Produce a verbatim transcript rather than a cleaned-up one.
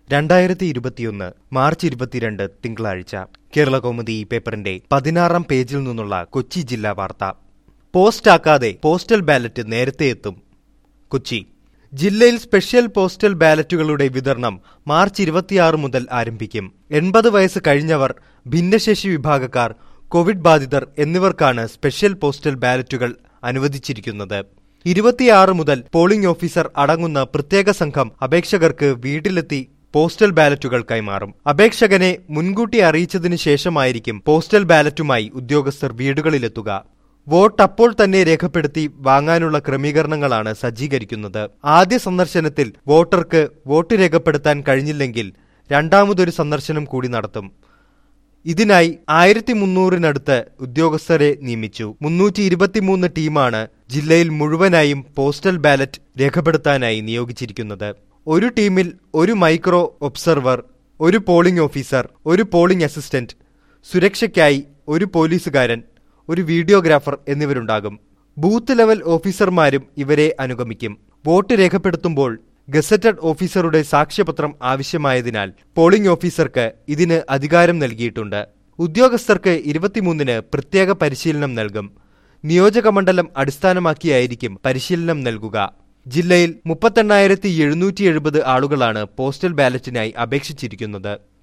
രണ്ടായിരത്തി ഇരുപത്തിയൊന്ന് മാർച്ച് ഇരുപത്തിരണ്ട് തിങ്കളാഴ്ച കേരളകൗമുദി പേപ്പറിന്റെ പതിനാറാം പേജിൽ നിന്നുള്ള കൊച്ചി ജില്ലാ വാർത്ത. പോസ്റ്റാക്കാതെ പോസ്റ്റൽ ബാലറ്റ് നേരത്തെ എത്തും. കൊച്ചി ജില്ലയിൽ സ്പെഷ്യൽ പോസ്റ്റൽ ബാലറ്റുകളുടെ വിതരണം മാർച്ച് ഇരുപത്തിയാറ് മുതൽ ആരംഭിക്കും. എൺപത് വയസ്സ് കഴിഞ്ഞവർ, ഭിന്നശേഷി വിഭാഗക്കാർ, കോവിഡ് ബാധിതർ എന്നിവർക്കാണ് സ്പെഷ്യൽ പോസ്റ്റൽ ബാലറ്റുകൾ അനുവദിച്ചിരിക്കുന്നത്. ഇരുപത്തിയാറ് മുതൽ പോളിംഗ് ഓഫീസർ അടങ്ങുന്ന പ്രത്യേക സംഘം അപേക്ഷകർക്ക് വീട്ടിലെത്തി പോസ്റ്റൽ ബാലറ്റുകൾ കൈമാറും. അപേക്ഷകനെ മുൻകൂട്ടി അറിയിച്ചതിനു ശേഷമായിരിക്കും പോസ്റ്റൽ ബാലറ്റുമായി ഉദ്യോഗസ്ഥർ വീടുകളിലെത്തുക. വോട്ട് അപ്പോൾ തന്നെ രേഖപ്പെടുത്തി വാങ്ങാനുള്ള ക്രമീകരണങ്ങളാണ് സജ്ജീകരിക്കുന്നത്. ആദ്യ സന്ദർശനത്തിൽ വോട്ടർക്ക് വോട്ട് രേഖപ്പെടുത്താൻ കഴിഞ്ഞില്ലെങ്കിൽ രണ്ടാമതൊരു സന്ദർശനം കൂടി നടത്തും. ഇതിനായി ആയിരത്തി മുന്നൂറിനടുത്ത് ഉദ്യോഗസ്ഥരെ നിയമിച്ചു. മുന്നൂറ്റി ഇരുപത്തിമൂന്ന് ടീമാണ് ജില്ലയിൽ മുഴുവനായും പോസ്റ്റൽ ബാലറ്റ് രേഖപ്പെടുത്താനായി നിയോഗിച്ചിരിക്കുന്നത്. ഒരു ടീമിൽ ഒരു മൈക്രോ ഒബ്സർവർ, ഒരു പോളിംഗ് ഓഫീസർ, ഒരു പോളിംഗ് അസിസ്റ്റന്റ്, സുരക്ഷയ്ക്കായി ഒരു പോലീസുകാരൻ, ഒരു വീഡിയോഗ്രാഫർ എന്നിവരുണ്ടാകും. ബൂത്ത് ലെവൽ ഓഫീസർമാരും ഇവരെ അനുഗമിക്കും. വോട്ട് രേഖപ്പെടുത്തുമ്പോൾ ഗസറ്റഡ് ഓഫീസറുടെ സാക്ഷ്യപത്രം ആവശ്യമായതിനാൽ പോളിംഗ് ഓഫീസർക്ക് ഇതിന് അധികാരം നൽകിയിട്ടുണ്ട്. ഉദ്യോഗസ്ഥർക്ക് ഇരുപത്തിമൂന്നിന് പ്രത്യേക പരിശീലനം നൽകും. നിയോജകമണ്ഡലം അടിസ്ഥാനമാക്കിയായിരിക്കും പരിശീലനം നൽകുക. ജില്ലയിൽ മുപ്പത്തെണ്ണായിരത്തി എഴുന്നൂറ്റി എഴുപത് ആളുകളാണ് പോസ്റ്റൽ ബാലറ്റിനായി അപേക്ഷിച്ചിരിക്കുന്നത്.